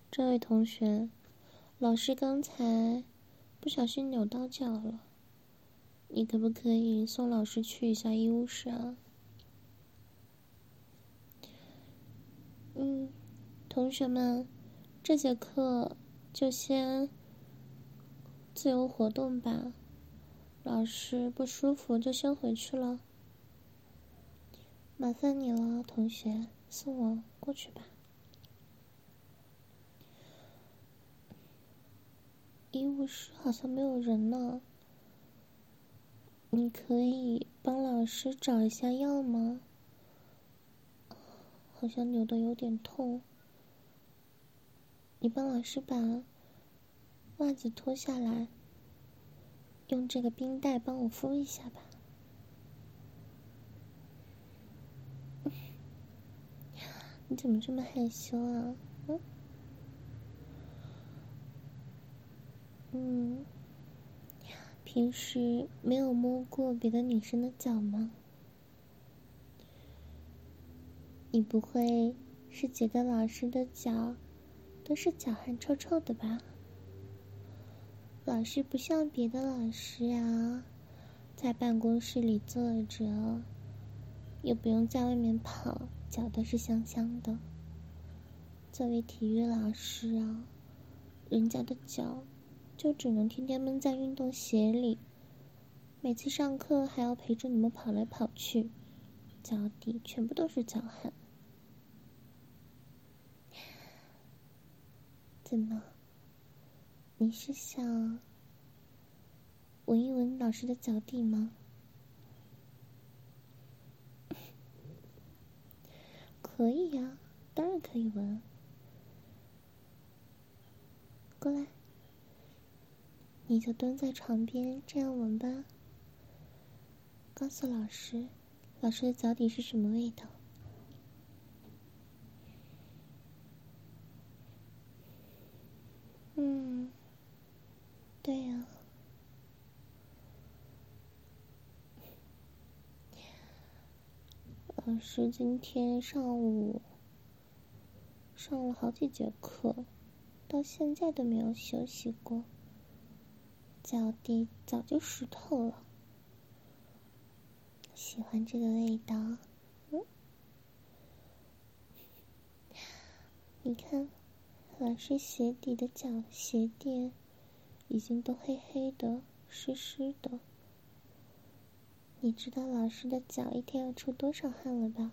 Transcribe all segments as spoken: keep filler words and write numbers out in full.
这位同学，老师刚才不小心扭到脚了，你可不可以送老师去一下医务室啊？嗯，同学们，这节课就先自由活动吧，老师不舒服就先回去了。麻烦你了，同学，送我过去吧。医务室好像没有人呢，你可以帮老师找一下药吗？好像扭得有点痛，你帮老师把袜子脱下来，用这个冰袋帮我敷一下吧。你怎么这么害羞啊？嗯嗯，平时没有摸过别的女生的脚吗？你不会是觉得老师的脚都是脚汗臭臭的吧？老师不像别的老师啊，在办公室里坐着，又不用在外面跑，脚都是香香的。作为体育老师啊，人家的脚就只能天天闷在运动鞋里，每次上课还要陪着你们跑来跑去，脚底全部都是脚汗。怎么？你是想闻一闻老师的脚底吗？可以呀，当然可以闻。过来，你就蹲在床边这样闻吧。告诉老师，老师的脚底是什么味道？嗯，对呀。老师今天上午上了好几节课，到现在都没有休息过，脚底早就湿透了。喜欢这个味道，嗯，你看，老师鞋底的脚鞋垫已经都黑黑的、湿湿的。你知道老师的脚一天要出多少汗了吧？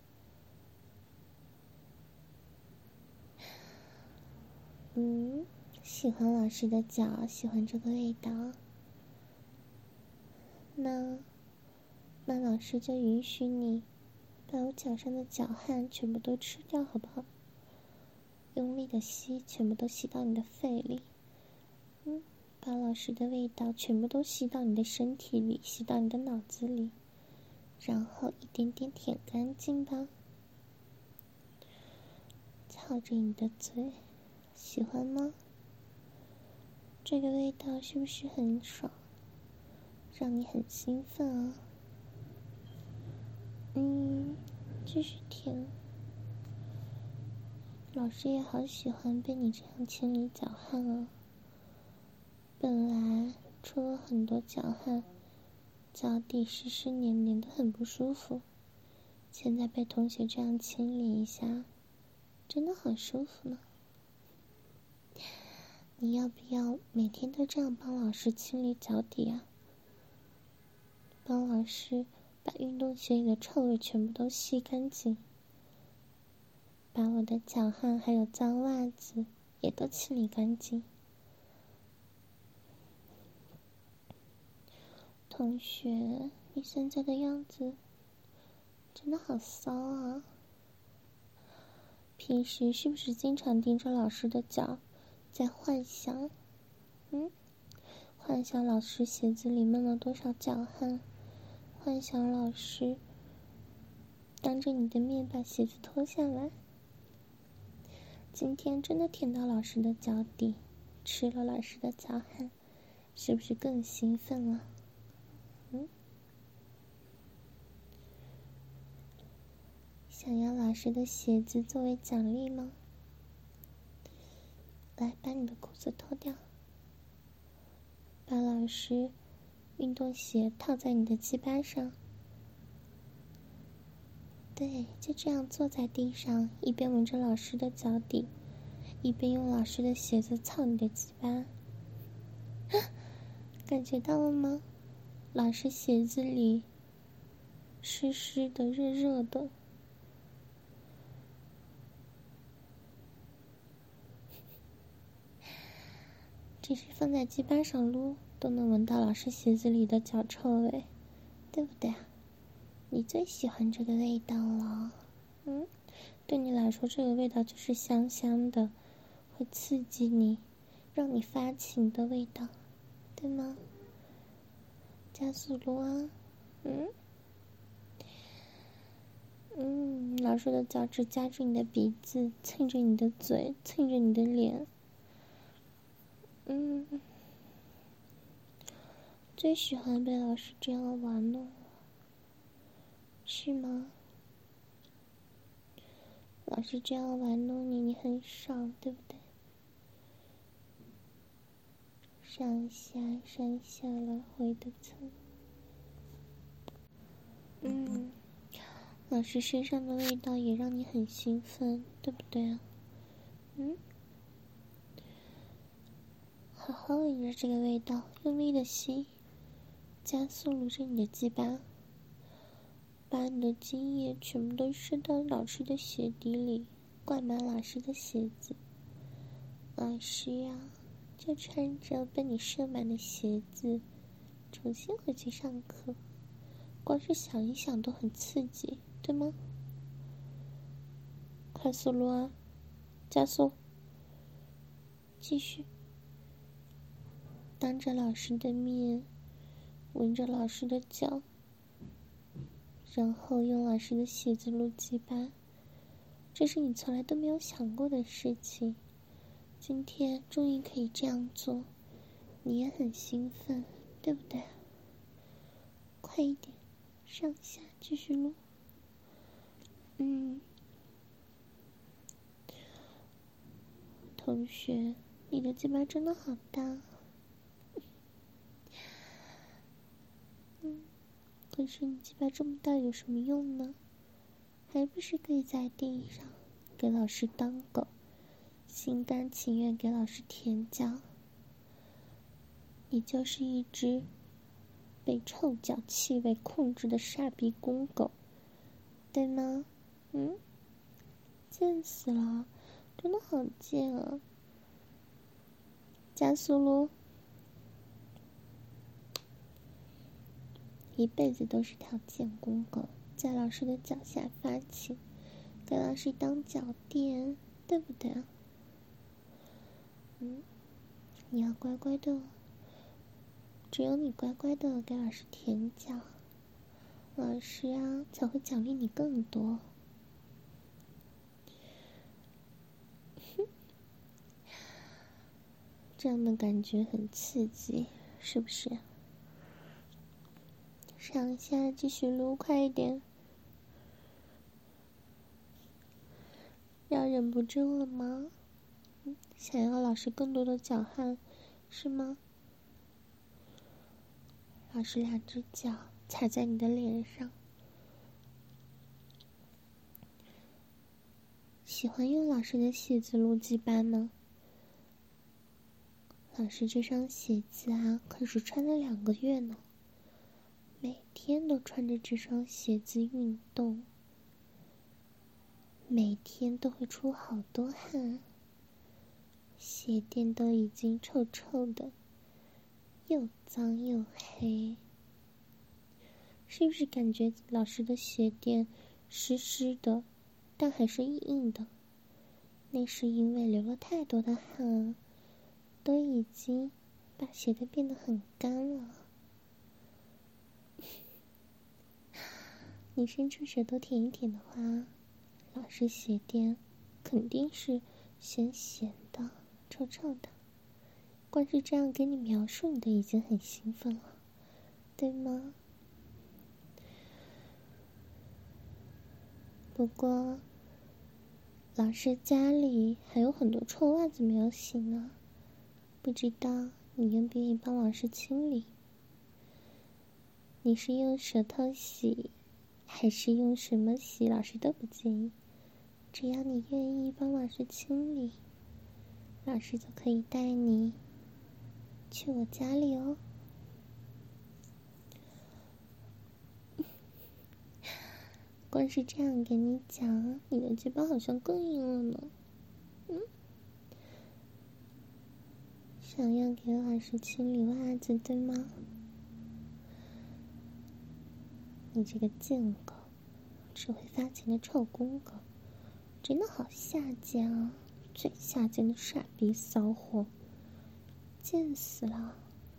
嗯，喜欢老师的脚，喜欢这个味道。那，那老师就允许你把我脚上的脚汗全部都吃掉，好不好？用力的吸，全部都吸到你的肺里。嗯，把老师的味道全部都吸到你的身体里，吸到你的脑子里，然后一点点舔干净吧。靠着你的嘴，喜欢吗？这个味道是不是很爽，让你很兴奋啊？嗯，继续舔。老师也好喜欢被你这样清理脚汗啊。本来出了很多脚汗，脚底湿湿黏黏的，很不舒服。现在被同学这样清理一下，真的好舒服呢。你要不要每天都这样帮老师清理脚底啊？帮老师把运动鞋里的臭味全部都吸干净，把我的脚汗还有脏袜子也都清理干净。同学，你现在的样子真的好骚啊！平时是不是经常盯着老师的脚，在幻想？嗯，幻想老师鞋子里闷了多少脚汗，幻想老师当着你的面把鞋子脱下来。今天真的舔到老师的脚底，吃了老师的脚汗，是不是更兴奋了？嗯，想要老师的鞋子作为奖励吗？ 来，把你的裤子脱掉，把老师运动鞋套在你的鸡巴上。对，就这样坐在地上，一边闻着老师的脚底，一边用老师的鞋子操你的鸡巴。感觉到了吗？老师鞋子里湿湿的、热热的。只是放在鸡巴上撸，都能闻到老师鞋子里的脚臭味，对不对啊？你最喜欢这个味道了。嗯，对你来说，这个味道就是香香的，会刺激你，让你发情的味道，对吗？加速撸啊。嗯嗯，老师的脚趾夹住你的鼻子，蹭着你的嘴，蹭着你的脸。嗯，最喜欢被老师这样玩弄了，是吗？老师这样玩弄你，你很爽，对不对？上下上下来回的蹭。嗯，老师身上的味道也让你很兴奋，对不对啊？嗯，好好闻着这个味道，用力的吸，加速撸着你的鸡巴，把你的精液全部都射到老师的鞋底里，灌满老师的鞋子。老师呀、啊，就穿着被你射满的鞋子，重新回去上课。光是想一想都很刺激，对吗？快速撸啊，加速，继续。当着老师的面，闻着老师的脚，然后用老师的鞋子撸鸡巴，这是你从来都没有想过的事情。今天终于可以这样做，你也很兴奋，对不对？快一点，上下继续撸。嗯，同学，你的鸡巴真的好大。嗯，可是你鸡巴这么大有什么用呢？还不是可以在地上给老师当狗，心甘情愿给老师舔脚。你就是一只被臭脚气味控制的傻逼公狗，对吗？嗯，贱死了，真的好贱啊！加速撸，一辈子都是条贱公狗，在老师的脚下发情，给老师当脚垫，对不对？嗯，你要乖乖的，只有你乖乖的给老师舔脚，老师啊才会奖励你更多。这样的感觉很刺激，是不是？上下继续撸，快一点！要忍不住了吗？想要老师更多的脚汗，是吗？老师两只脚踩在你的脸上，喜欢用老师的鞋子撸鸡巴吗？老师这双鞋子啊，可是穿了两个月呢，每天都穿着这双鞋子运动，每天都会出好多汗，鞋垫都已经臭臭的，又脏又黑。是不是感觉老师的鞋垫湿湿的，但还是硬硬的？那是因为流了太多的汗，都已经把鞋垫变得很干了。你伸出舌头舔一舔的话，老师鞋垫肯定是咸咸的、臭臭的。光是这样给你描述，你都已经很兴奋了，对吗？不过， 老师家里还有很多臭袜子没有洗呢，不知道你愿不愿意帮老师清理？你是用舌头洗，还是用什么洗？老师都不介意，只要你愿意帮老师清理，老师就可以带你去我家里哦。光是这样给你讲，你的嘴巴好像更硬了呢。嗯，想要给老师清理袜子，对吗？你这个贱狗，只会发情的臭公狗，真的好下贱啊！最下贱的傻逼骚货，贱死了。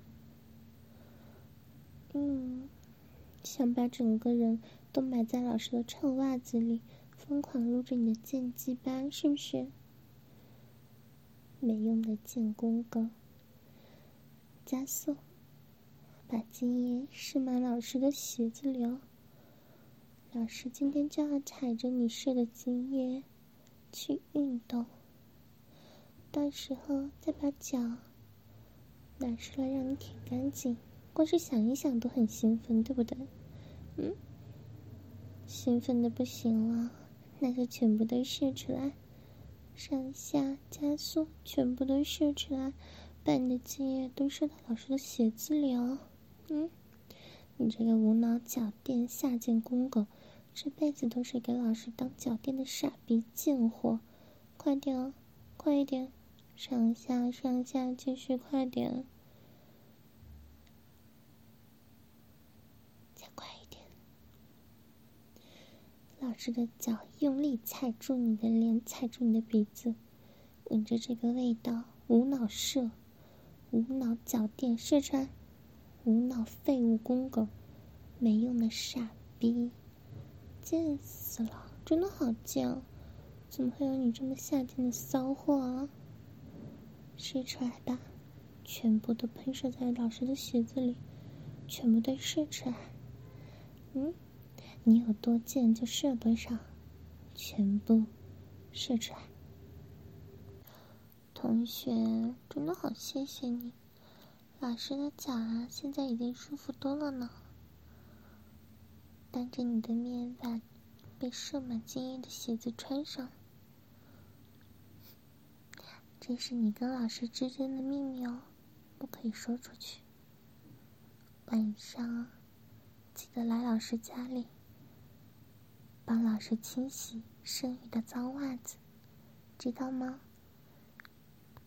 嗯，想把整个人都埋在老师的臭袜子里，疯狂撸着你的贱鸡巴，是不是？没用的贱公狗，加速，把精液射满老师的鞋子里哦。老师今天就要踩着你射的精液去运动，到时候再把脚拿出来让你舔干净。光是想一想都很兴奋，对不对？嗯，兴奋的不行了，那就全部都射出来，上下加速，全部都射出来，把你的精液都射到老师的鞋子里哦。嗯，你这个无脑脚垫下贱公狗，这辈子都是给老师当脚垫的傻逼贱货！快点哦，快一点，上下上下，继续快点，再快一点！老师的脚用力踩住你的脸，踩住你的鼻子，闻着这个味道，无脑射，无脑脚垫射出来，无脑废物公狗，没用的傻逼！贱死了，真的好贱啊！怎么会有你这么下贱的骚货啊？射出来吧，全部都喷射在老师的鞋子里，全部都射出来。嗯，你有多贱就射多少，全部射出来。同学，真的好谢谢你，老师的脚啊，现在已经舒服多了呢。当着你的面把被射满精液的鞋子穿上，这是你跟老师之间的秘密哦，不可以说出去。晚上记得来老师家里，帮老师清洗剩余的脏袜子，知道吗？